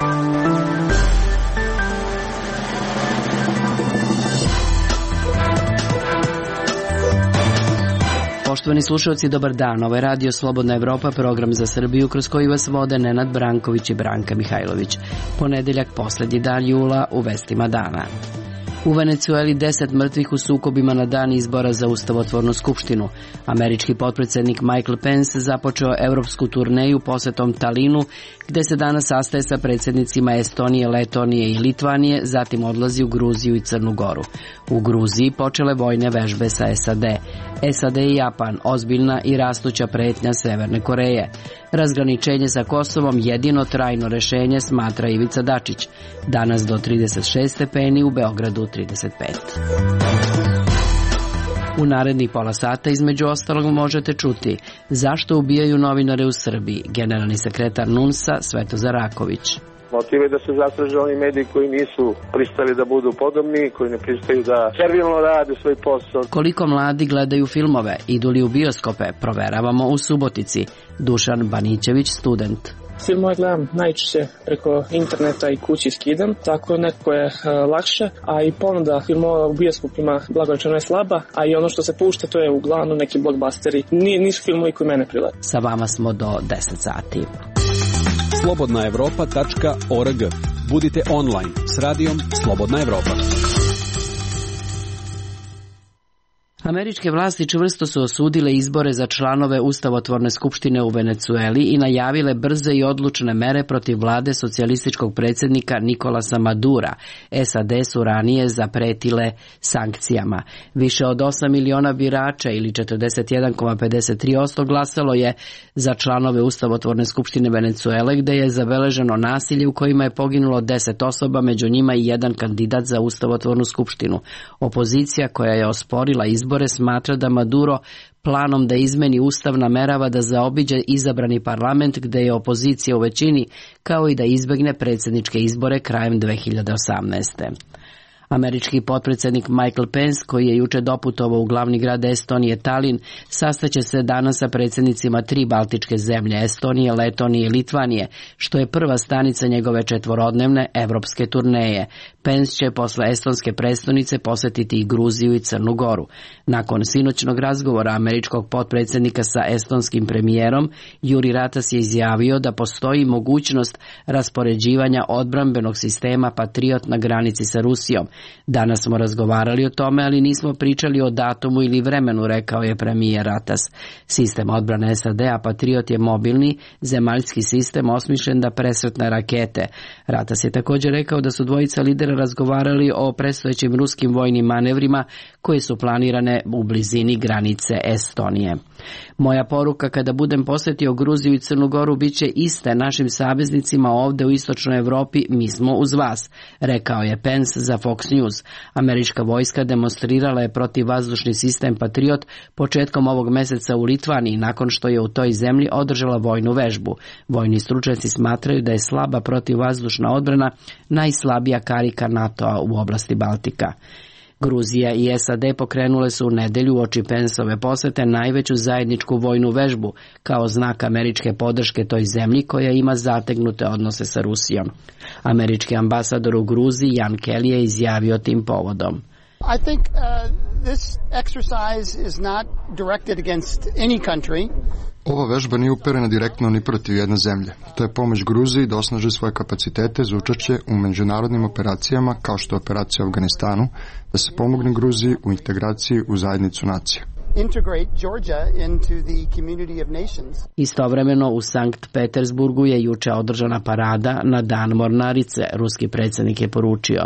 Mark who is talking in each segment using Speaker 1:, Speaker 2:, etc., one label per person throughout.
Speaker 1: Poštovani slušalci, dobar dan. Ovo je Radio Slobodna Evropa, program za Srbiju kroz koji vas vode Nenad Branković i Branka Mihajlović. Ponedeljak, poslednji dan jula, u vestima dana. U Venecueli 10 mrtvih u sukobima na dan izbora za ustavotvornu skupštinu. Američki potpredsednik Michael Pence započeo evropsku turneju posetom Talinu, gde se danas sastaje sa predsednicima Estonije, Letonije i Litvanije, zatim odlazi u Gruziju i Crnu Goru. U Gruziji počele vojne vežbe sa SAD. SAD i Japan, ozbiljna i rastuća pretnja Severne Koreje. Razgraničenje sa Kosovom jedino trajno rešenje, smatra Ivica Dačić. Danas do 36 stepeni, u Beogradu 35. U narednih pola sata između ostalog možete čuti zašto ubijaju novinare u Srbiji, generalni sekretar NUNS-a Svetozar Raković.
Speaker 2: Motiv je da se zastraže oni mediji koji nisu pristali da budu podobni, koji ne pristaju da servilno rade svoj posao.
Speaker 1: Koliko mladi gledaju filmove, idu li u bioskope, proveravamo u Subotici. Dušan Banićević, student.
Speaker 3: Filmove gledam najčešće preko interneta i kući skidam, tako nekako je lakše, a i ponuda filmova u bioskopima blagorečeno je slaba, a i ono što se pušta to je uglavnom neki blockbusteri. Nisu filmovi koji mene prilate.
Speaker 1: Sa vama smo do 10 sati.
Speaker 4: slobodnaevropa.org. Budite online s radijom Slobodna Evropa.
Speaker 1: Američke vlasti čvrsto su osudile izbore za članove ustavotvorne skupštine u Venecueli i najavile brze i odlučne mere protiv vlade socijalističkog predsjednika Nikolasa Madura. SAD su ranije zapretile sankcijama. Više od 8 miliona birača ili 41,53% glasalo je za članove ustavotvorne skupštine Venecuele, gde je zabeleženo nasilje u kojima je poginulo 10 osoba, među njima i jedan kandidat za ustavotvornu skupštinu. Opozicija koja je osporila izbore smatra da Maduro planom da izmeni ustav namerava da zaobiđe izabrani parlament gde je opozicija u većini, kao i da izbegne predsjedničke izbore krajem 2018. Američki potpredsednik Michael Pence, koji je juče doputovao u glavni grad Estonije Talin, sastaće se danas sa predsjednicima 3 baltičke zemlje, Estonije, Letonije i Litvanije, što je prva stanica njegove četvorodnevne evropske turneje. Pence će posle estonske prestonice posetiti i Gruziju i Crnu Goru. Nakon sinoćnog razgovora američkog potpredsednika sa estonskim premijerom, Juri Ratas je izjavio da postoji mogućnost raspoređivanja odbrambenog sistema Patriot na granici sa Rusijom. Danas smo razgovarali o tome, ali nismo pričali o datumu ili vremenu, rekao je premijer Ratas. Sistem odbrane SAD-a Patriot je mobilni, zemaljski sistem osmišljen da presretne rakete. Ratas je također rekao da su dvojica lidera razgovarali o predstojećim ruskim vojnim manevrima koje su planirane u blizini granice Estonije. Moja poruka kada budem posetio Gruziju i Crnu Goru biće iste našim saveznicima ovde u istočnoj Evropi, mi smo uz vas, rekao je Pence za Fox News. Američka vojska demonstrirala je protivvazdušni sistem Patriot početkom ovog meseca u Litvaniji, nakon što je u toj zemlji održala vojnu vežbu. Vojni stručnjaci smatraju da je slaba protivvazdušna odbrana najslabija karika NATO-a u oblasti Baltika. Gruzija i SAD pokrenule su u nedelju uoči Penceove posete najveću zajedničku vojnu vežbu kao znak američke podrške toj zemlji koja ima zategnute odnose sa Rusijom. Američki ambasador u Gruziji Jan Kelly je izjavio tim povodom.
Speaker 5: I think this exercise is not directed against any country.
Speaker 6: Ova vežba nije uperena direktno ni protiv jedne zemlje. To je pomoć Gruziji da osnaži svoje kapacitete za učešće u međunarodnim operacijama kao što je operacija u Afganistanu, da se pomogne Gruziji u integraciji u zajednicu nacija.
Speaker 1: Istovremeno u Sankt Petersburgu je juče održana parada na Dan mornarice, ruski predsjednik je poručio.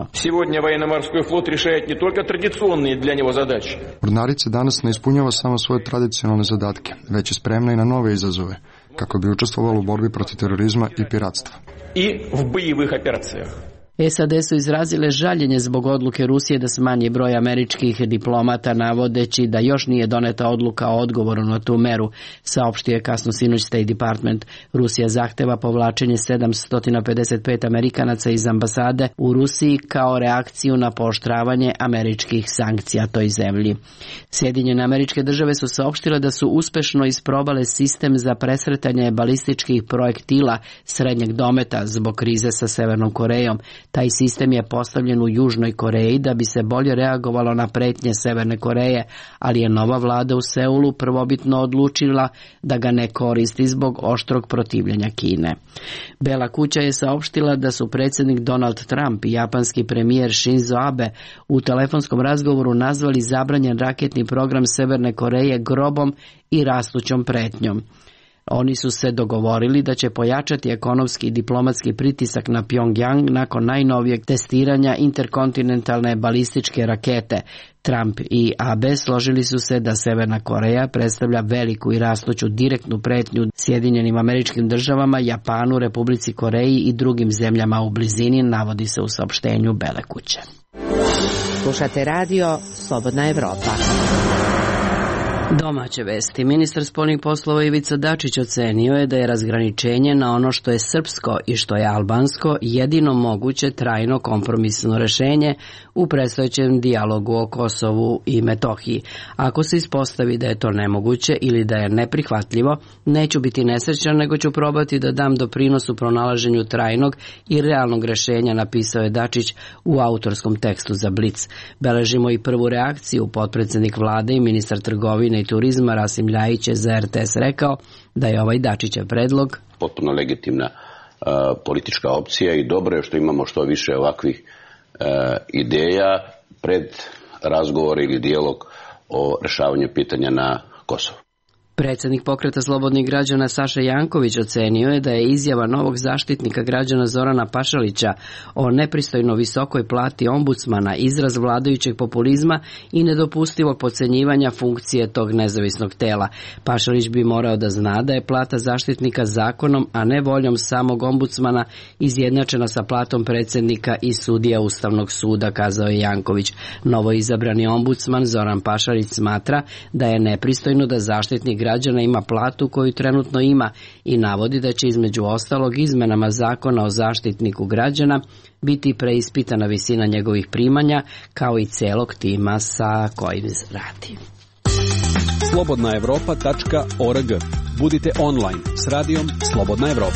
Speaker 6: Mornarica danas ne ispunjava samo svoje tradicionalne zadatke, već je spremna i na nove izazove, kako bi učestvovala u borbi protiv terorizma i piratstva.
Speaker 1: SAD su izrazile žaljenje zbog odluke Rusije da smanji broj američkih diplomata, navodeći da još nije doneta odluka o odgovoru na tu meru, saopštio je kasno sinoć State Department. Rusija zahteva povlačenje 755 Amerikanaca iz ambasade u Rusiji kao reakciju na pooštravanje američkih sankcija toj zemlji. Sjedinjene Američke Države su saopštile da su uspešno isprobale sistem za presretanje balističkih projektila srednjeg dometa zbog krize sa Severnom Korejom. Taj sistem je postavljen u Južnoj Koreji da bi se bolje reagovalo na pretnje Severne Koreje, ali je nova vlada u Seulu prvobitno odlučila da ga ne koristi zbog oštrog protivljenja Kine. Bela kuća je saopštila da su predsjednik Donald Trump i japanski premijer Shinzo Abe u telefonskom razgovoru nazvali zabranjen raketni program Severne Koreje grobom i rastućom pretnjom. Oni su se dogovorili da će pojačati ekonomski i diplomatski pritisak na Pyongyang nakon najnovijeg testiranja interkontinentalne balističke rakete. Trump i Abe složili su se da Severna Koreja predstavlja veliku i rastuću direktnu pretnju Sjedinjenim Američkim Državama, Japanu, Republici Koreji i drugim zemljama u blizini, navodi se u saopštenju Bele kuće.
Speaker 7: Slušate radio Slobodna Evropa.
Speaker 1: Domaće vesti. Ministar spoljnih poslova Ivica Dačić ocenio je da je razgraničenje na ono što je srpsko i što je albansko jedino moguće trajno kompromisno rešenje u predstojećem dijalogu o Kosovu i Metohiji. Ako se ispostavi da je to nemoguće ili da je neprihvatljivo, neću biti nesrećan, nego ću probati da dam doprinos u pronalaženju trajnog i realnog rešenja, napisao je Dačić u autorskom tekstu za Blic. Beležimo i prvu reakciju. Potpredsjednik vlade i ministar trgovine i turizma Rasim Ljajić je za RTS rekao da je ovaj Dačićev predlog
Speaker 8: potpuno legitimna politička opcija i dobro je što imamo što više ovakvih ideja pred razgovor ili dijalog o rešavanju pitanja na Kosovu.
Speaker 1: Predsjednik Pokreta slobodnih građana Saša Janković ocenio je da je izjava novog zaštitnika građana Zorana Pašalića o nepristojno visokoj plati ombudsmana izraz vladajućeg populizma i nedopustivog podcenjivanja funkcije tog nezavisnog tela. Pašalić bi morao da zna da je plata zaštitnika zakonom, a ne voljom samog ombudsmana, izjednačena sa platom predsjednika i sudija Ustavnog suda, kazao je Janković. Novo izabrani ombudsman Zoran Pašalić smatra da je nepristojno da zaštitnik građana ima platu koju trenutno ima i navodi da će između ostalog izmenama zakona o zaštitniku građana biti preispitana visina njegovih primanja kao i celog tima sa kojim radi.
Speaker 4: slobodnaevropa.org. Budite online s radijom Slobodna Evropa.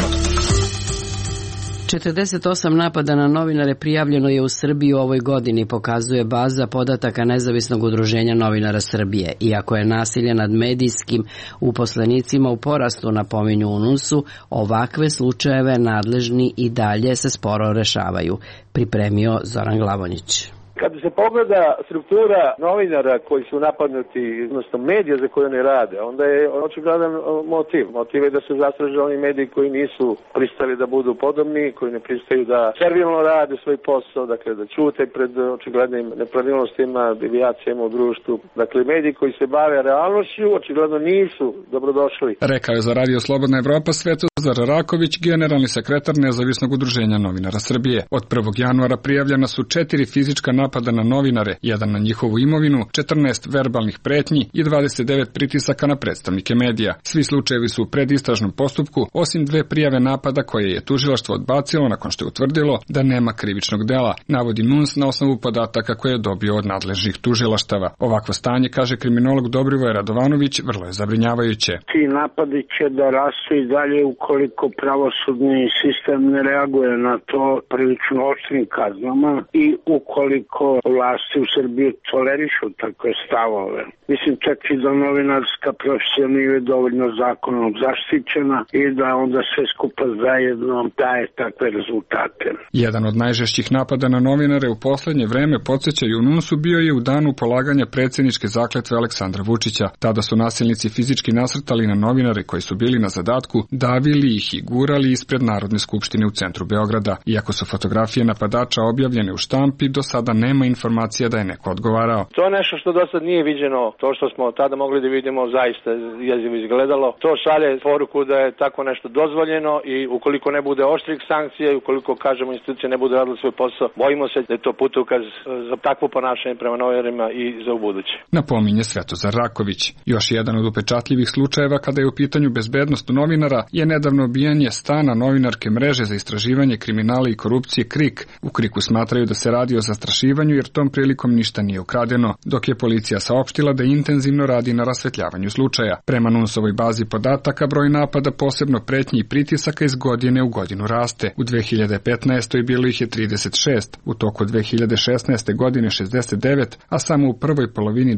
Speaker 1: 48 napada na novinare prijavljeno je u Srbiji u ovoj godini, pokazuje baza podataka Nezavisnog udruženja novinara Srbije. Iako je nasilje nad medijskim uposlenicima u porastu, napominju UNUS-u, ovakve slučajeve nadležni i dalje se sporo rešavaju. Pripremio Zoran Glavonjić.
Speaker 2: Kada se pogleda struktura novinara koji su napadnuti, odnosno medija za koje oni rade, onda je očigledan motiv. Motiv je da se zastraže oni mediji koji nisu pristali da budu podobni, koji ne pristaju da servilno rade svoj posao, dakle da ćute pred očiglednim nepravilnostima, devijacijama u društvu. Dakle, mediji koji se bave realnošću očigledno nisu dobrodošli.
Speaker 9: Rekao je za Radio Slobodna Evropa Svetozar Raković, generalni sekretar Nezavisnog udruženja novinara Srbije. Od 1. januara prijavljena su 4 fizička napada na novinare, 1 na njihovu imovinu, 14 verbalnih pretnji i 29 pritisaka na predstavnike medija. Svi slučajevi su u predistražnom postupku, osim 2 prijave napada koje je tužilaštvo odbacilo nakon što je utvrdilo da nema krivičnog dela, navodi NUNS na osnovu podataka koje je dobio od nadležnih tužilaštava. Ovakvo stanje, kaže kriminolog Dobrivoje Radovanović, vrlo je zabrinjavajuće.
Speaker 10: Ti napadi će da rastu i dalje ukoliko pravosudni sistem ne reaguje na to prilično oštrim kaznama i ukoliko vlasti u Srbiji tolerišu takve stavove. Mislim čak i da novinarska profesija nije dovoljno zakonom zaštićena i da onda sve skupa zajedno daje takve rezultate.
Speaker 9: Jedan od najžešćih napada na novinare u poslednje vreme, podsjećaju NUNS-u, bio je u danu polaganja predsjedničke zakletve Aleksandra Vučića. Tada su nasilnici fizički nasrtali na novinare koji su bili na zadatku, davili ih i gurali ispred Narodne skupštine u centru Beograda. Iako su fotografije napadača objavljene u štampi, do sada nema informacija da je neko odgovarao.
Speaker 2: To je nešto što do sad nije viđeno, to što smo tada mogli da vidimo zaista jezivo izgledalo. To šalje poruku da je tako nešto dozvoljeno i ukoliko ne bude oštrih sankcija i ukoliko, kažemo, institucije ne bude radile svoj posao, bojimo se da je to putokaz za takvo ponašanje prema novinarima i za ubuduće.
Speaker 9: Napominje Svetozar Raković. Još jedan od upečatljivih slučajeva kada je u pitanju bezbednost novinara je nedavno obijanje stana novinarke mreže za istraživanje kriminala i korupcije KRIK. U KRIK-u smatraju da se radi o zastrašivanju jer tom prilikom ništa nije ukradeno, dok je policija saopštila da intenzivno radi na rasvetljavanju slučaja. Prema NUNS-ovoj bazi podataka, broj napada, posebno pretnji i pritisaka, iz godine u godinu raste. U 2015. bilo ih je 36, u toku 2016. godine 69, a samo u prvoj polovini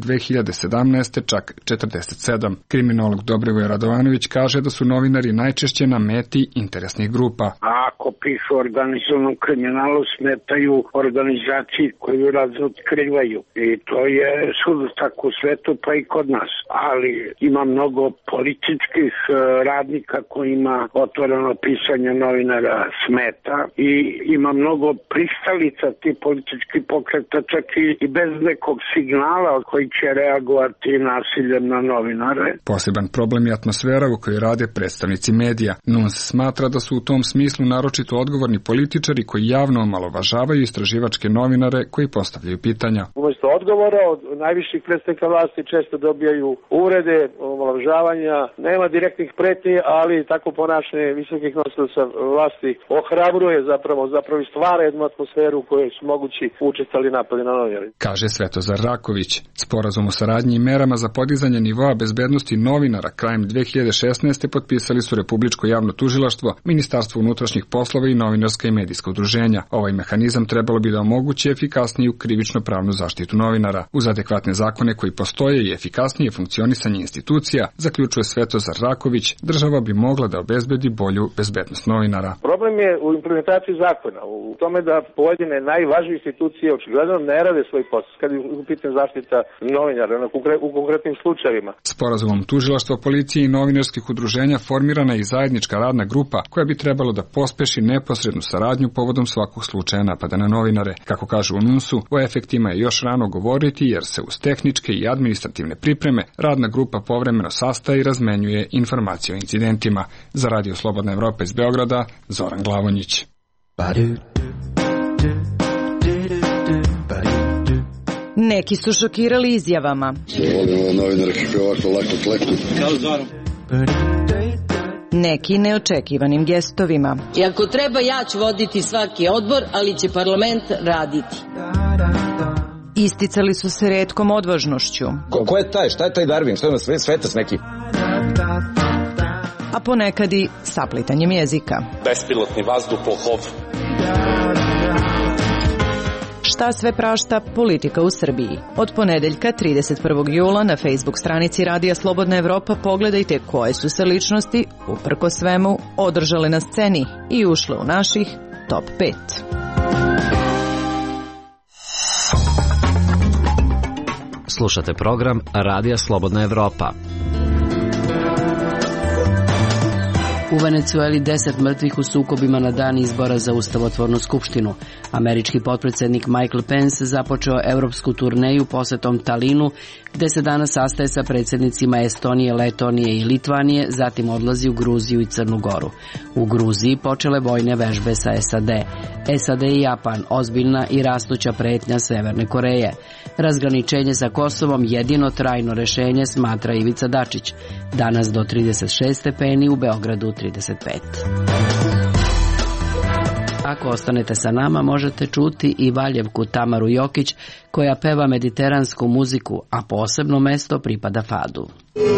Speaker 9: 2017. čak 47. Kriminolog Dobrivoje Radovanović kaže da su novinari najčešće na meti interesnih grupa.
Speaker 10: A ako pišu o organizovanom kriminalu, smetaju organizaciji koju razotkrivaju. I to je svud tako u svetu, pa i kod nas. Ali ima mnogo političkih radnika kojima otvoreno pisanje novinara smeta i ima mnogo pristalica ti politički pokreta, čak i bez nekog signala koji će reagovati nasiljem na novinare.
Speaker 9: Poseban problem je atmosfera u kojoj rade predstavnici medija. NUNS smatra da su u tom smislu naročito odgovorni političari koji javno omalovažavaju istraživačke novinare koji postavljaju pitanja.
Speaker 2: Umesto odgovora od najviših predstavnika vlasti često dobijaju uvrede, omalovažavanja, nema direktnih pretnji, ali tako ponašanje visokih nosilaca vlasti ohrabruje zapravo i stvara jednu atmosferu u kojoj su mogući učestali napadi na novinare.
Speaker 9: Kaže Svetozar Raković. Sporazum o saradnji i merama za podizanje nivoa bezbednosti novinara krajem 2016. potpisali su Republičko javno tužilaštvo, Ministarstvo unutrašnjih poslova i novinarska i medijska udruženja. Ovaj mehanizam trebalo bi da omogući efikasniju krivično-pravnu zaštitu novinara. Uz adekvatne zakone koji postoje i efikasnije funkcionisanje institucija, zaključuje Svetozar Raković, država bi mogla da obezbedi bolju bezbednost novinara.
Speaker 2: Problem je u implementaciji zakona, u tome da pojedine najvažnije institucije očigledno ne rade svoj posao, kad je u pitanju zaštita novinara u konkretnim slučajevima.
Speaker 9: Sporazumom tužilaštva, policije i novinarskih udruženja formirana je i zajednička radna grupa koja bi trebalo da pospeši neposrednu saradnju povodom svakog slučaja napada na novinare. Kako kažu u NUNS-u, o efektima je još rano govoriti jer se uz tehničke i administrativne pripreme radna grupa povremeno sastaje i razmenjuje informacije o incidentima. Za Radio Slobodna Evropa iz Beograda, Zoran Glavonjić.
Speaker 11: Neki su šokirali izjavama. Neki neočekivanim gestovima.
Speaker 12: I ako treba, ja ću voditi svaki odbor, ali će parlament raditi.
Speaker 11: Isticali su se retkom odvažnošću.
Speaker 13: Ko je taj? Šta je taj Darwin? Šta je ono svetac neki?
Speaker 11: A ponekad i saplitanjem jezika.
Speaker 13: Bespilotni vazduhoplov.
Speaker 11: Šta sve prašta politika u Srbiji? Od ponedeljka 31. jula na Facebook stranici Radija Slobodna Evropa pogledajte koje su se ličnosti, uprko svemu, održale na sceni i ušle u naših top 5.
Speaker 14: Slušate program Radija Slobodna Evropa.
Speaker 1: U Venecueli 10 mrtvih u sukobima na dan izbora za ustavotvornu skupštinu. Američki potpredsjednik Michael Pence započeo evropsku turneju posetom Talinu, gde se danas sastaje sa predsjednicima Estonije, Letonije i Litvanije, zatim odlazi u Gruziju i Crnu Goru. U Gruziji počele vojne vežbe sa SAD. SAD i Japan, ozbiljna i rastuća pretnja Severne Koreje. Razgraničenje sa Kosovom jedino trajno rešenje, smatra Ivica Dačić. Danas do 36 stepeni, u Beogradu 35. Ako ostanete sa nama, možete čuti i Valjevku Tamaru Jokić, koja peva mediteransku muziku, a posebno mesto pripada fadu.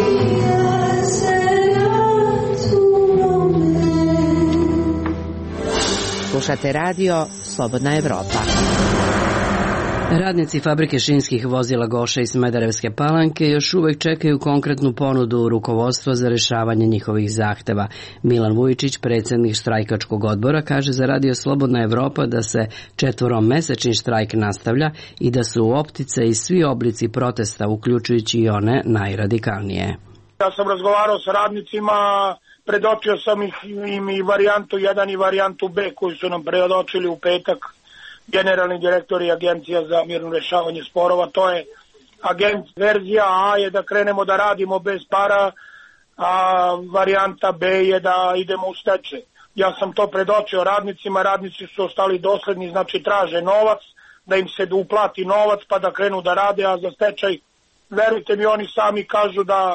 Speaker 7: Slušate radio Slobodna Evropa.
Speaker 1: Radnici fabrike šinskih vozila Goša iz Smederevske Palanke još uvek čekaju konkretnu ponudu rukovodstva za rešavanje njihovih zahteva. Milan Vujičić, predsjednik štrajkačkog odbora, kaže za Radio Slobodna Evropa da se 4-mesečni štrajk nastavlja i da su u optice i svi oblici protesta, uključujući i one najradikalnije.
Speaker 15: Ja sam razgovarao sa radnicima, predočio sam im i varijantu 1 i varijantu B koju su nam predočili u petak. generalni direktor i Agencija za mirno rešavanje sporova. To je verzija A je da krenemo da radimo bez para, a varijanta B je da idemo u stečaj. Ja sam to predočio radnicima, radnici su ostali dosledni, znači traže novac, da im se uplati novac pa da krenu da rade, a za stečaj, verujte mi, oni sami kažu da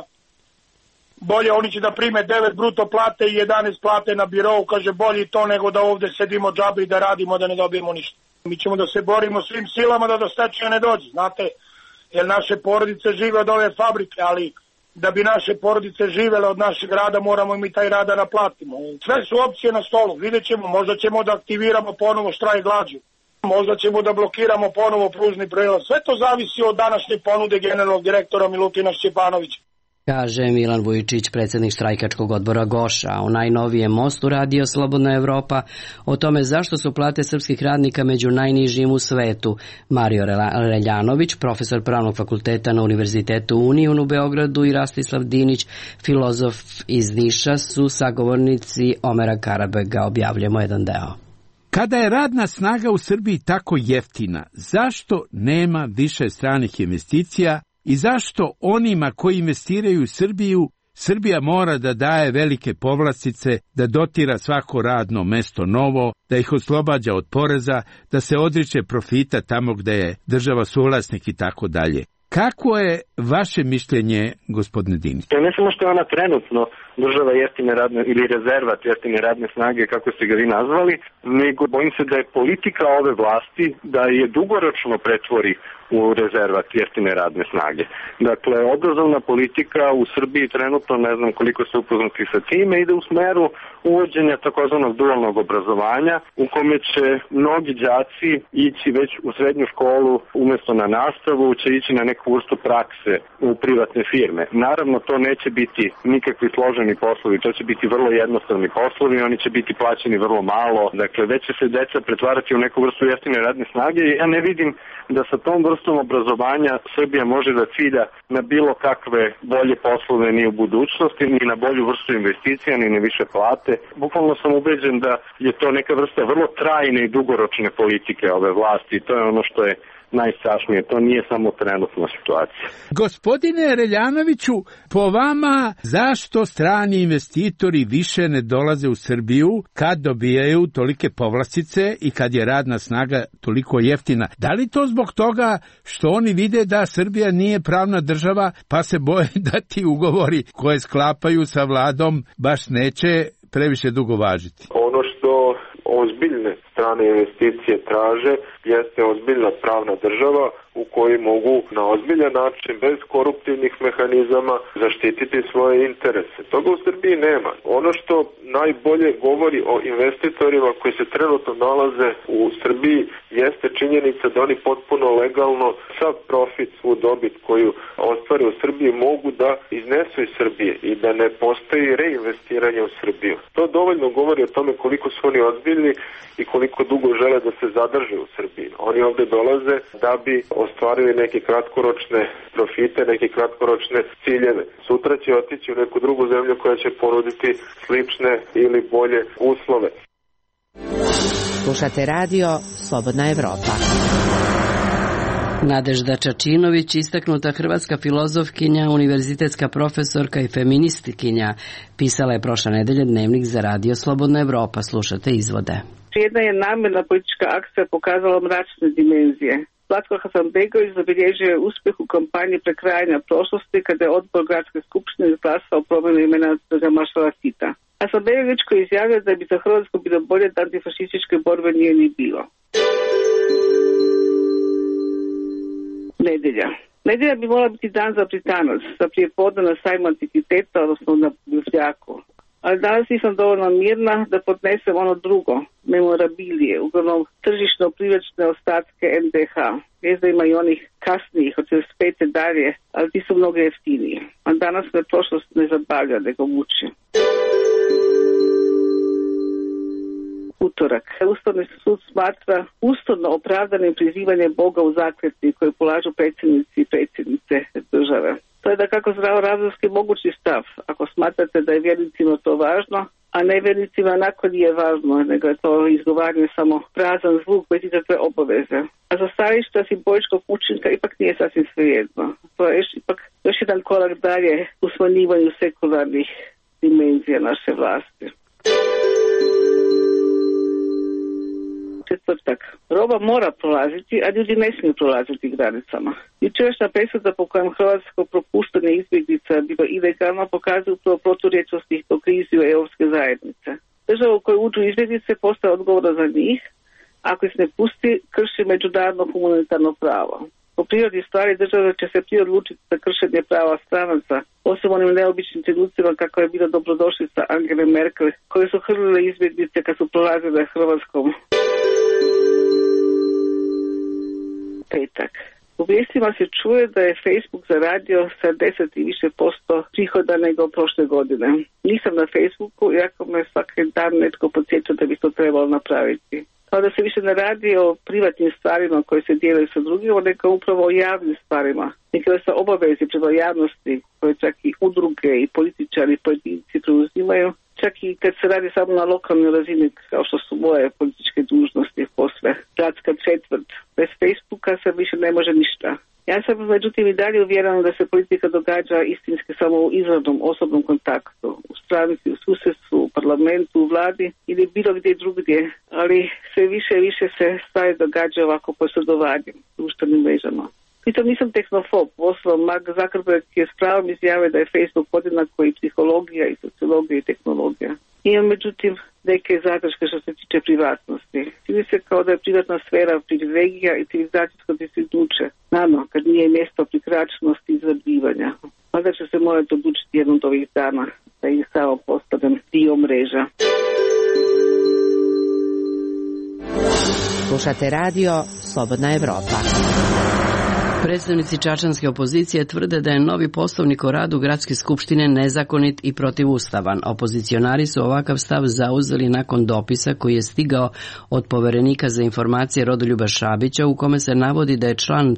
Speaker 15: bolje oni će da prime 9 bruto plate i 11 plate na birou, kaže bolje to nego da ovde sedimo džabe i da radimo da ne dobijemo ništa. Mi ćemo da se borimo svim silama da do stečaja ne dođe, znate, jer naše porodice žive od ove fabrike, ali da bi naše porodice živele od našeg rada moramo i mi taj rad da naplatimo. Sve su opcije na stolu, vidjet ćemo, možda ćemo da aktiviramo ponovo štrajk glađu, možda ćemo da blokiramo ponovo pružni prelaz. Sve to zavisi od današnje ponude generalnog direktora Milutina Šćepanovića.
Speaker 1: Kaže Milan Vujičić, predsjednik štrajkačkog odbora Goša, a u najnovijem mostu Radio Slobodna Evropa o tome zašto su plate srpskih radnika među najnižim u svetu. Mario Reljanović, profesor Pravnog fakulteta na Univerzitetu Union u Beogradu, i Rastislav Dinić, filozof iz Niša, su sagovornici Omera Karabega. Objavljamo jedan deo.
Speaker 16: Kada je radna snaga u Srbiji tako jeftina, zašto nema više stranih investicija i zašto onima koji investiraju u Srbiju, Srbija mora da daje velike povlastice, da dotira svako radno mesto novo, da ih oslobađa od poreza, da se odriče profita tamo gde je država suvlasnik i tako dalje. Kako je vaše mišljenje, gospodine Dinić?
Speaker 17: Ne samo što je ona trenutno država jeftine radne ili rezervat jeftine radne snage, kako ste ga vi nazvali, nego bojim se da je politika ove vlasti da je dugoročno pretvori u rezervat jeftine radne snage. Dakle, obrazovna politika u Srbiji trenutno, ne znam koliko ste upoznati sa time, ide u smeru uvođenja takozvanog dualnog obrazovanja, u kome će mnogi đaci ići već u srednju školu umjesto na nastavu, će ići na neku vrstu prakse u privatne firme. Naravno, to neće biti nikakvi složeni poslovi, to će biti vrlo jednostavni poslovi, oni će biti plaćeni vrlo malo, dakle, već će se deca pretvarati u neku vrstu jeftine radne snage i ja ne vidim da sa tom vrstom obrazovanja Srbija može da cilja na bilo kakve bolje poslove ni u budućnosti, ni na bolju vrstu investicija, ni na više plate. Bukvalno sam ubeđen da je to neka vrsta vrlo trajne i dugoročne politike ove vlasti. To je ono što je najstrašnije. To nije samo trenutna situacija.
Speaker 16: Gospodine Reljanoviću, po vama zašto strani investitori više ne dolaze u Srbiju kad dobijaju tolike povlastice i kad je radna snaga toliko jeftina? Da li to zbog toga što oni vide da Srbija nije pravna država pa se boje da ti ugovori koje sklapaju sa vladom baš neće previše dugo važiti?
Speaker 18: Ono što ozbiljne strane investicije traže jeste ozbiljna pravna država u kojoj mogu na ozbiljan način, bez koruptivnih mehanizama, zaštititi svoje interese. Toga u Srbiji nema. Ono što najbolje govori o investitorima koji se trenutno nalaze u Srbiji jeste činjenica da oni potpuno legalno sav profit, svu dobit koju ostvare u Srbiji mogu da iznesu iz Srbije i da ne postoji reinvestiranje u Srbiju. To dovoljno govori o tome koliko su oni ozbiljni i koliko dugo žele da se zadrže u Srbiji. Oni ovde dolaze da bi ostvarili neke kratkoročne profite, neke kratkoročne ciljeve. Sutra će otići u neku drugu zemlju koja će ponuditi slične ili bolje uslove.
Speaker 7: Slušate radio Slobodna Evropa.
Speaker 1: Nadežda Čačinović, istaknuta hrvatska filozofkinja, univerzitetska profesorka i feministkinja, pisala je prošle nedelje dnevnik za radio Slobodna Evropa. Slušate izvode.
Speaker 19: Jedna je namjerna politička akcija pokazala mračne dimenzije. Zlatko Hasanbegović zabilježio je uspjeh u kampanji prekrajanja prošlosti kada je odbor gradske skupštine izglasao promjenu imena za maršala Tita. Hasanbegović koji je izjavio da bi za Hrvatsku bilo bolje da antifašističke borbe nije ni bilo. Nedjelja bi morala biti dan za Britanac, za prijepodne na sajmu antikviteta, odnosno na Bufljaku. Ali danas nisam dovoljno mirna da podnesem ono drugo, memorabilije, uglavnom tržišno-privlačne ostatke NDH. Vijezda ima i onih kasnijih, od 45. dalje, ali ti su mnogo jeftiniji. A danas me prošlost ne zabavlja, nego muči. Utorak. Ustavni sud smatra ustavno opravdanim prizivanje Boga u zakletvi koje polažu predsjednici i predsjednice države. To je da kako zdravorazumski mogući stav, ako smatrate da je vjernicima to važno, a nevernicima onako nije važno, nego je to izgovaranje samo prazan zvuk bez ikakve obaveze. A za stajališta simboličkog učinka ipak nije sasvim svejedno. To je ipak još jedan korak dalje u smanjivanju sekularnih dimenzija naše vlasti. Četvrtak. Roba mora prolaziti, a ljudi ne smiju prolaziti granicama. Jučerašnja presuda po kojem hrvatsko propuštanje izbjeglica bilo ilegalno pokazuje upravo proturječnost i hipokriziju europske zajednice. Država u kojoj uđu izbjeglice postaje odgovorna za njih, ako ih ne pusti, krši međunarodno humanitarno pravo. Po prirodi stvari država će se prije odlučiti za kršenje prava stranaca, osim onim neobičnim trenucima kako je bila dobrodošlica Angele Merkel, koje su hrlile izbjeglice kad su prolazile Hrvatskom. Petak. U vijestima se čuje da je Facebook zaradio 70 i više % prihoda nego prošle godine. Nisam na Facebooku, iako me svaki dan netko podsjeća da bi to trebalo napraviti. Kao da se više ne radi o privatnim stvarima koje se dijele sa drugima, nego upravo o javnim stvarima. Neke vrsta obavezi prema javnosti koje čak i udruge i političari i pojedinci preuzimaju, čak i kad se radi samo na lokalnoj razini, kao što su moje političke dužnosti posle gradska četvrt. Bez Facebooka se više ne može ništa. Ja sam međutim i dalje uvjerena da se politika događa istinski samo u izravnom osobnom kontaktu, u stranici, u susjedstvu, u parlamentu, u vladi ili bilo gdje drugdje, ali sve više i više se stvari događa ovako posredovanjem društvenim mrežama. Pritom nisam tehnofob, uostalom Mark Zuckerberg je s pravom izjavio da je Facebook podjednako i psihologija i sociologija i tehnologija. Imam međutim neke zadrške što se tiče privatnosti. Čini se kao da je privatna sfera privilegija i civilizacijsko dostignuće. Naravno, kad nije mjesto prikračenosti i izrabljivanja. Valjda će se morati odlučiti jednom od ovih dana da ih samo postanem dio mreža.
Speaker 7: Slušate radio Slobodna Evropa.
Speaker 1: Predstavnici čačanske opozicije tvrde da je novi poslovnik o radu Gradske skupštine nezakonit i protivustavan. Opozicionari su ovakav stav zauzeli nakon dopisa koji je stigao od poverenika za informacije Rodoljuba Šabića, u kome se navodi da je član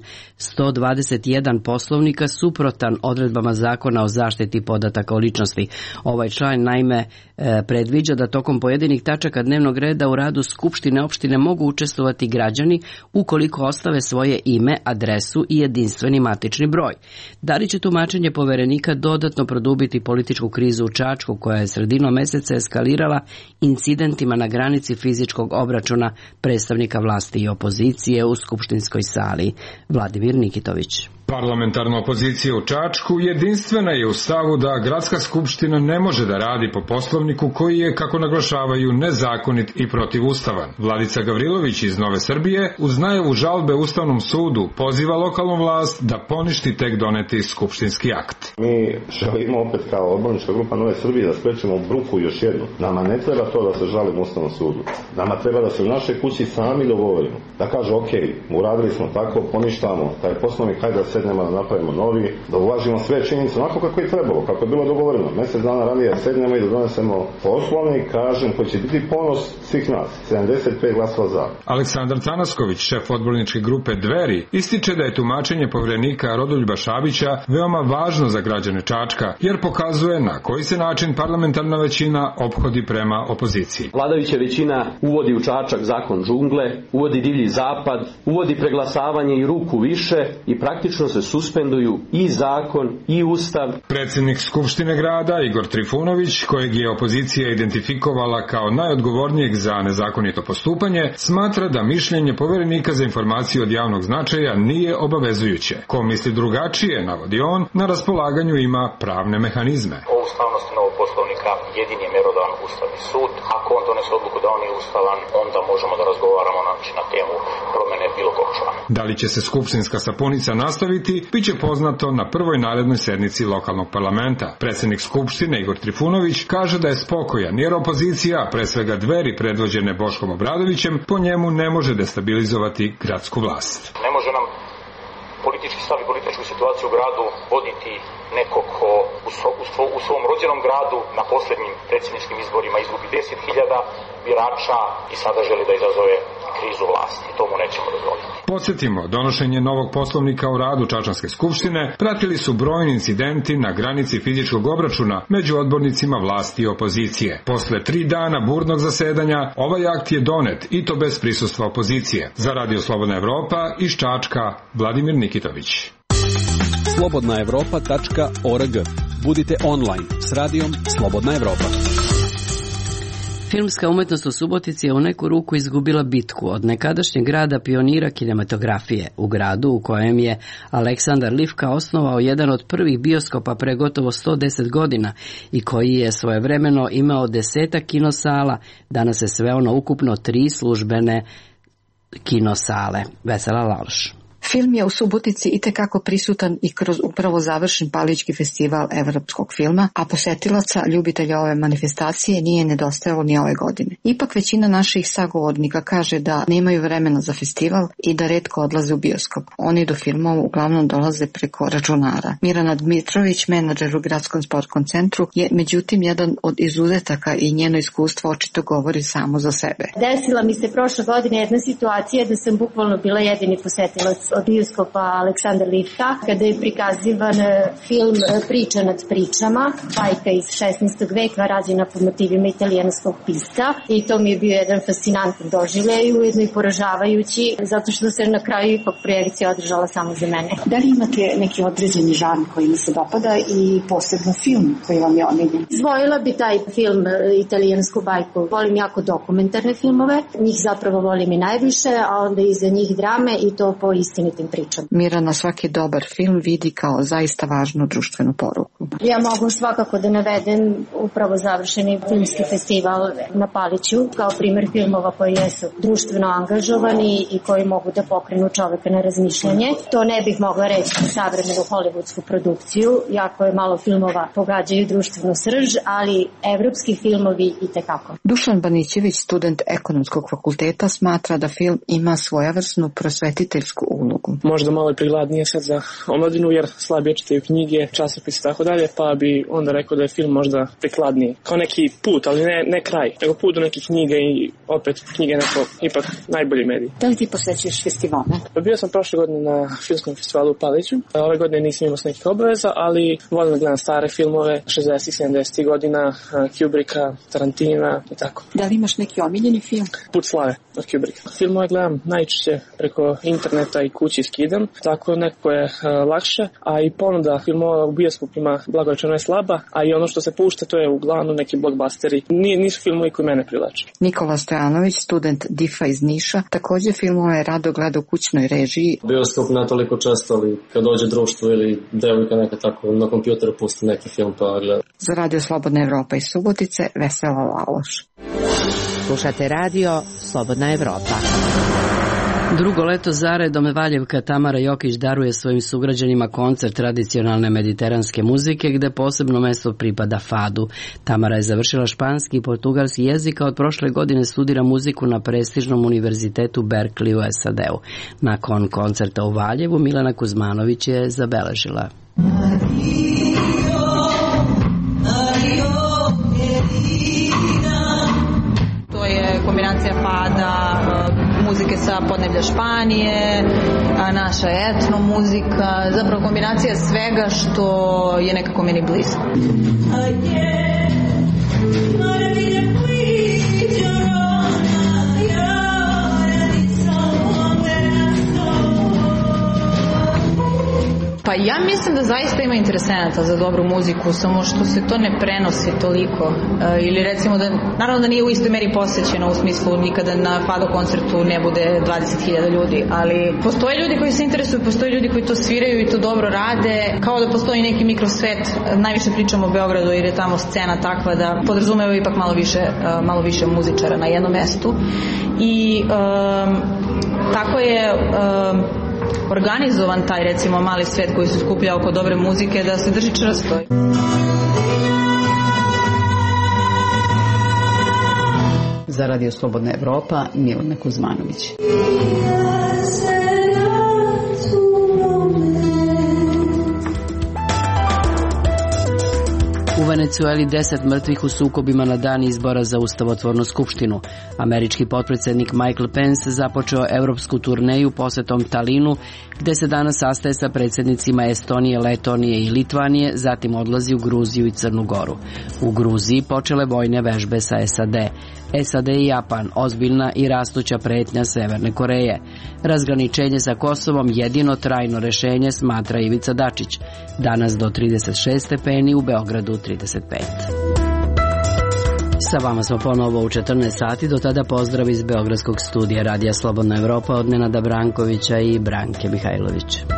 Speaker 1: 121 poslovnika suprotan odredbama Zakona o zaštiti podataka o ličnosti. Ovaj član naime predviđa da tokom pojedinih tačaka dnevnog reda u radu skupštine opštine mogu učestvovati građani ukoliko ostave svoje ime, adresu i jedinstveni matični broj. Da li će tumačenje poverenika dodatno produbiti političku krizu u Čačku, koja je sredinom meseca eskalirala incidentima na granici fizičkog obračuna predstavnika vlasti i opozicije u skupštinskoj sali? Vladimir Nikitović.
Speaker 9: Parlamentarna opozicija u Čačku jedinstvena je u stavu da Gradska skupština ne može da radi po poslovniku koji je, kako naglašavaju, nezakonit i protivustavan. Vladica Gavrilović iz Nove Srbije uz najavu žalbe Ustavnom sudu poziva lokalnu vlast da poništi tek doneti skupštinski akt.
Speaker 20: Mi želimo opet kao odbornička grupa Nove Srbije da sprečimo bruku još jednu. Nama ne treba to da se žalimo Ustavnom sudu. Nama treba da se u našoj kući sami dogovorimo. Da kažu ok, uradili smo tako, poništamo taj poslovnik, hajde da sednemo da napravimo novi, da uvažimo sve činjenice onako kako je trebalo, kako je bilo dogovoreno. Mjesec dana ranije sednemo i da donesemo poslovnik, kažem, koji će biti ponos svih nas. 75 glasova za.
Speaker 9: Aleksandar Tanasković, šef odborničke grupe Dveri, ističe da je tumačenje poverenika Rodoljuba Šabića veoma važno za građane Čačka, jer pokazuje na koji se način parlamentarna većina ophodi prema opoziciji.
Speaker 21: Vladajuća većina uvodi u Čačak zakon džungle, uvodi divlji zapad, uvodi preglasavanje i ruku više i praktično se suspenduju i zakon i ustav.
Speaker 9: Predsjednik Skupštine grada Igor Trifunović, kojeg je opozicija identifikovala kao najodgovornijeg za nezakonito postupanje, smatra da mišljenje poverenika za informacije od javnog značaja nije obavezujuće. Ko misli drugačije, navodi on, na raspolaganju ima pravne mehanizme.
Speaker 22: O ustavnosti novog poslovnika jedini je mjerodavan Ustavni sud. Ako on donese odluku da on je ustavan, onda možemo da razgovaramo na temu promjene bilo kog člana.
Speaker 9: Da li će se skupštinska sapunica nastaviti, bit će poznato na prvoj narednoj sednici lokalnog parlamenta. Predsjednik Skupštine Igor Trifunović kaže da je spokojan, jer opozicija, pre svega Dveri predvođene Boškom Obradovićem, po njemu ne može destabilizovati gradsku vlast.
Speaker 22: Ne može nam politički stav i političku situaciju u gradu voditi neko ko u svom rođenom gradu na posljednjim predsjedničkim izborima izgubi 10.000 birača i sada želi da izazove krizu vlasti. To mu nećemo dozvoliti.
Speaker 3: Podsjetimo, donošenje novog poslovnika o radu Čačanske skupštine pratili su brojni incidenti na granici fizičkog obračuna među odbornicima vlasti i opozicije. Posle 3 dana burnog zasedanja, ovaj akt je donet i to bez prisustva opozicije. Za Radio Slobodna Evropa iz Čačka, Vladimir Nikitović.
Speaker 4: slobodnaevropa.org. Budite online s radijom Slobodna Evropa.
Speaker 1: Filmska umetnost u Subotici je u neku ruku izgubila bitku od nekadašnjeg grada pionira kinematografije, u gradu u kojem je Aleksandar Livka osnovao jedan od prvih bioskopa pre gotovo 110 godina i koji je svojevremeno imao 10 kinosala, danas se sveo na ukupno 3 službene kinosale. Vesela Laloš.
Speaker 5: Film je u Subotici itekako prisutan i kroz upravo završen Palićki festival evropskog filma, a posetilaca ljubitelja ove manifestacije nije nedostajalo ni ove godine. Ipak većina naših sagovornika kaže da nemaju vremena za festival i da retko odlaze u bioskop. Oni do filmova uglavnom dolaze preko računara. Mirana Dmitrović, menadžer u Gradskom sportskom centru, je međutim jedan od izuzetaka i njeno iskustvo očito govori samo za sebe.
Speaker 23: Desila mi se prošle godine jedna situacija da sam bukvalno bila jedini posetilac od bioskopa Aleksandar Livka, kada je prikazivan film Priča nad pričama, bajka iz 16. veka rađena po motivima italijanskog pisca, i to mi je bio jedan fascinantan doživljaj, ujedno i poražavajući, zato što se na kraju ipak projekcija održala samo za mene.
Speaker 5: Da li imate neki određeni žanr koji mi se dopada i posebno film koji vam je omiljen?
Speaker 23: Izdvojila bi taj film italijansku bajku. Volim jako dokumentarne filmove, njih zapravo volim i najviše, a onda iza njih drame i to po istinitim pričama.
Speaker 5: Mirana svaki dobar film vidi kao zaista važnu društvenu poruku.
Speaker 23: Ja mogu svakako da navedem upravo završeni filmski festival na Paliću kao primjer filmova koji jesu društveno angažovani i koji mogu da pokrenu čoveka na razmišljanje. To ne bih mogla reći za savremenu hollywoodsku produkciju, jako je malo filmova pogađaju društvenu srž, ali evropski filmovi i tekako.
Speaker 5: Dušan Banićević, student ekonomskog fakulteta, smatra da film ima svojevrsnu prosvetiteljsku ulogu.
Speaker 24: Možda malo je prigladnije sad za omladinu, jer slabije čitaju knjige, časopise i tako dalje, pa bi onda rekao da je film možda prikladniji. Kao neki put, ali ne kraj, nego put do nekih knjiga i opet knjige neko ipak najbolji medij.
Speaker 5: Da li ti posjećuješ festivale?
Speaker 24: Bio sam prošle godine na filmskom festivalu u Paliću. Ove godine nisam imao nekih obaveza, ali volim da gledam stare filmove 60-ih, 70-ih godina, Kubricka, Tarantina i tako.
Speaker 5: Da li imaš neki omiljeni film?
Speaker 24: Put slave od Kubricka. Filmove gledam najčešće preko interneta i kući skidam, tako nekako je lakše, a i ponuda filmova u bioskopima blagorečeno je slaba, a i ono što se pušta to je uglavnom neki blockbusteri. Nisu filmovi koji mene privlače.
Speaker 5: Nikola Stojanović, student DIF-a iz Niša, također filmove rado gleda u kućnoj režiji.
Speaker 25: Bioskop ne toliko često, ali kad dođe društvo ili devojka neka tako na kompjuteru pusti neki film pa gleda.
Speaker 5: Za Radio Slobodna Evropa iz Subotice, Vesela Laloš.
Speaker 7: Slušate Radio Slobodna Evropa.
Speaker 1: Drugo leto zaredom Valjevka Tamara Jokić daruje svojim sugrađanima koncert tradicionalne mediteranske muzike gde posebno mesto pripada fadu. Tamara je završila španski i portugalski jezik, a od prošle godine studira muziku na prestižnom univerzitetu Berkeley u SAD-u. Nakon koncerta u Valjevu Milena Kuzmanović je zabeležila.
Speaker 26: To je kombinacija fada, muzike sa podneblja Španije, naša etno muzika, zapravo kombinacija svega što je nekako meni blisko. Pa ja mislim da zaista ima interesenata za dobru muziku, samo što se to ne prenosi toliko. Ili recimo da, naravno da nije u istoj meri posjećeno, u smislu nikada na fado koncertu ne bude 20.000 ljudi, ali postoje ljudi koji se interesuju, postoje ljudi koji to sviraju i to dobro rade, kao da postoji neki mikrosvet. Najviše pričamo o Beogradu jer je tamo scena takva da podrazumeva ipak malo više muzičara na jednom mestu. I tako je organizovan taj recimo mali svet koji se skuplja oko dobre muzike da se drži čvrsto.
Speaker 27: Za Radio Slobodna Evropa, Milena Kuzmanović.
Speaker 1: Venecueli 10 mrtvih u sukobima na dan izbora za ustavotvornu skupštinu. Američki potpredsjednik Michael Pence započeo evropsku turneju posetom Talinu, gde se danas sastaje sa predsjednicima Estonije, Letonije i Litvanije, zatim odlazi u Gruziju i Crnu Goru. U Gruziji počele vojne vežbe sa SAD. SAD i Japan, ozbiljna i rastuća pretnja Severne Koreje. Razgraničenje sa Kosovom jedino trajno rešenje, smatra Ivica Dačić. Danas do 36 stepeni, u Beogradu 35. Sa vama smo ponovo u 14 sati, do tada pozdrav iz Beogradskog studija Radija Slobodna Evropa od Nenada Brankovića i Branke Mihajlović.